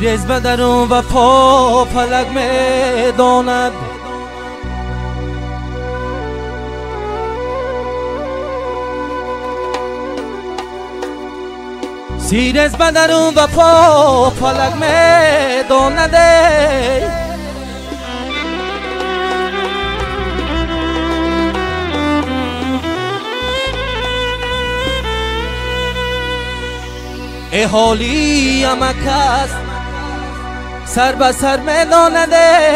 سیرز بدرون و پا پلک میداند سیرز بدرون و پا پلک میداند ای حالی امکست سر به سر میداند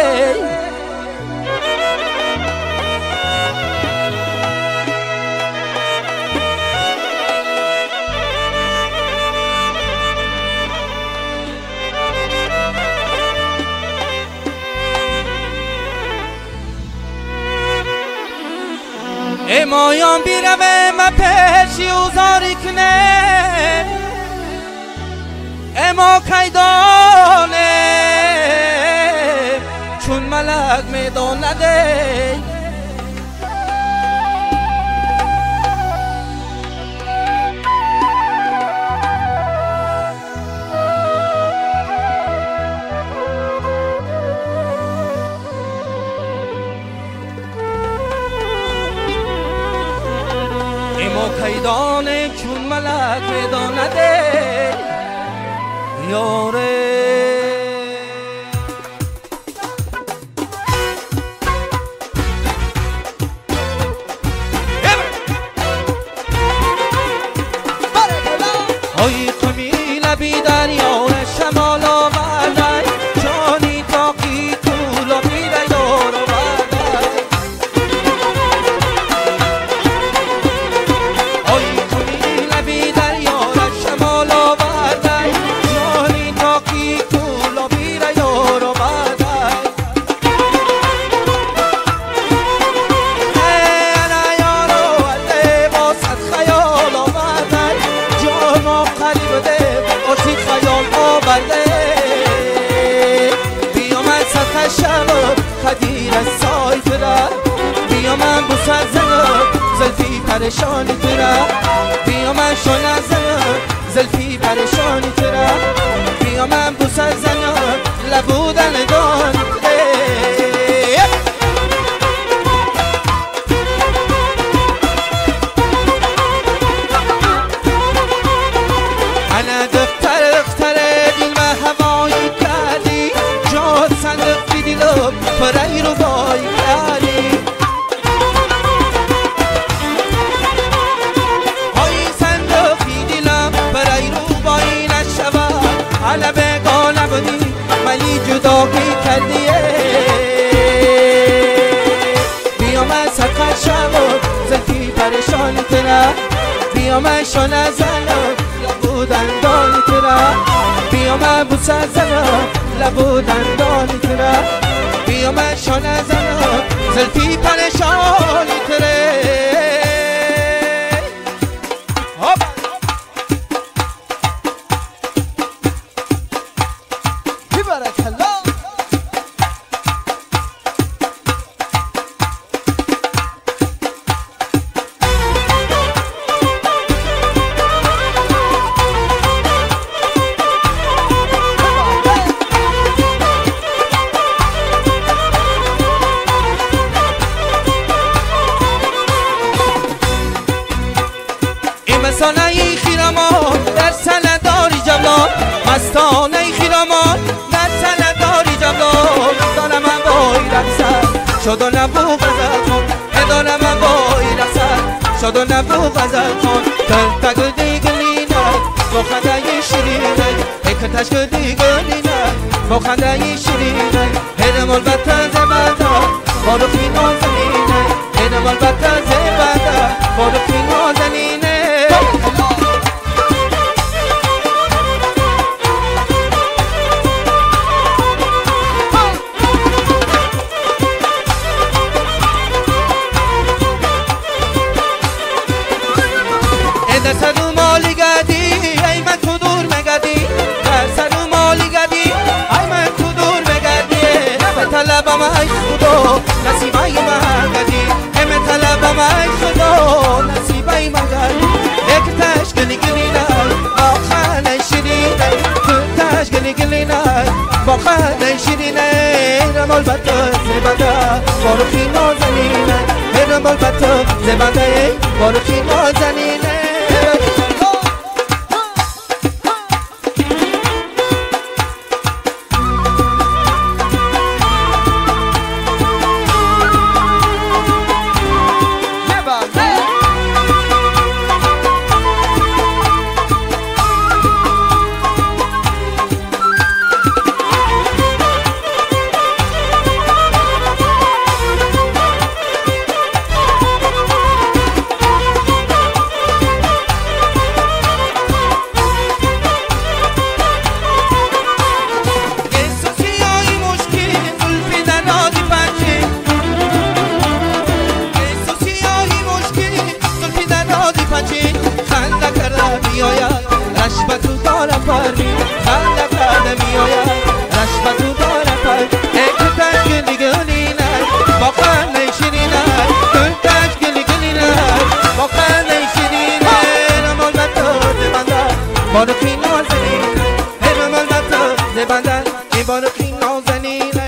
ای مایان بیروه ما پیشی اوزاری کنه اما کیدانه چون ملک میدانده اما کیدانه چون ملک میدانده یاره های قمی لبی دریا شمال آورده جانی تاقی طول میره یار آورده های قمی لبی دریا شمال آورده جانی تاقی طول میره یار آورده انا یارو علی واسط خیال آورده جانا قریب ده آتی خیال آورده بیا من سطح شب قدیر از سای تره بیا من بوسر زنم زلفی پریشانی تره بیا من شونه زنم زلفی پریشانی تره بیا من بوسر زنم لبودن دانی انا دختر دل و هوایی کردی جاد صندوق دیدم پرای رو بایی کردی های صندوقی دلم پرای رو بایی نشود حالا بگانه بودی ولی جدایی کردی بیا من سقط شد زلفی پریشانی تره بیا من شانه زنم لبودن دانی تره بیا من بوسه زنم لبودن دانی تره بیا من شانه زنم زلفی پریشانی تره ببارک الله مستانه ای خیرامان در سنداری جبلان مستانه ای خیرامان در سنداری جبلان دانم من بایی رقصد شد و نبو غزل خون دانم من بایی رقصد شد و نبو غزل خون تر تگردی گلینه با خنده شیرینه اکتش گردی گلینه با خنده شیرینه هرم البته زبنده بارخی نازنینه هرم البته زبنده بارخی نازنینه در سر مالی گدی ای من کدور مگدی در سر مالی گدی ای من کدور مگدی به طلبم ای خدا نصیبای من گدی ام طلبم ای خدا نصیبای من گدی یک تاش گلی گلی نه آخر شیرینه تو تاش گلی گلی نه با خنده شیرینه رمال بطه زبنده بارخی نازنینه رمال بطه زبنده بارخی نازنینه بارخی نازنینه رمال بطه زبنده بارخی نازنینه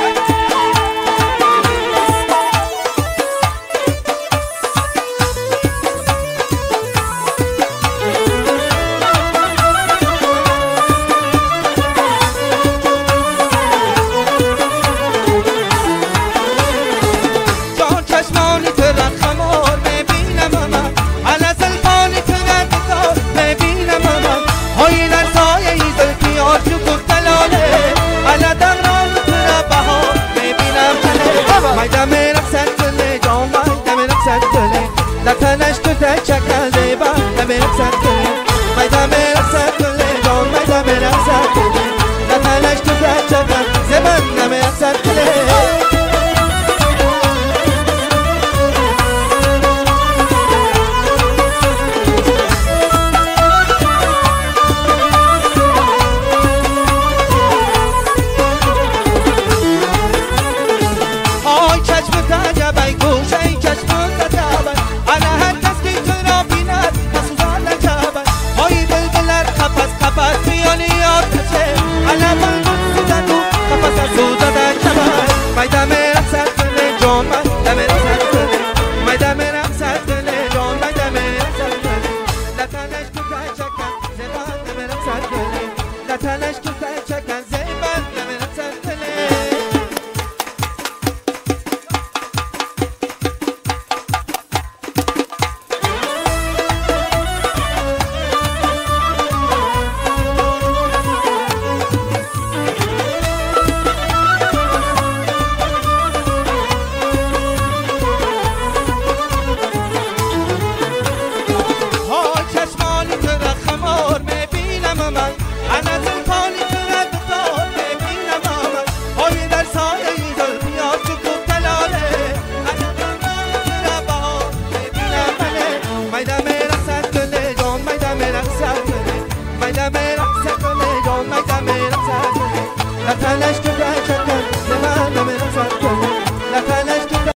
جان چشمانی ترک خمار ببینم من على زلفانی ترک کار ببینم من های در سایه ای زلفی آرزو گفتلاله على دقران ترک بهار ببینم تله مای دم رقصت تله جان مای دم رقصت تله لطنش تو تچک